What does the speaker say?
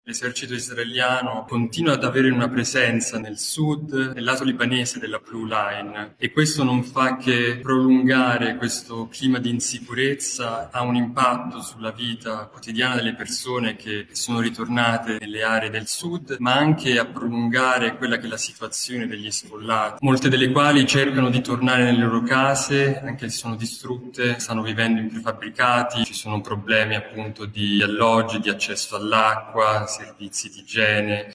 L'esercito israeliano continua ad avere una presenza nel sud, nel lato libanese della Blue Line, e questo non fa che prolungare questo clima di insicurezza, ha un impatto sulla vita quotidiana delle persone che sono ritornate nelle aree del sud, ma anche a prolungare quella che è la situazione degli sfollati, molte delle quali cercano di tornare nelle loro case, anche se sono distrutte, stanno vivendo in prefabbricati, ci sono problemi appunto di alloggi, di accesso all'acqua, servizi di igiene,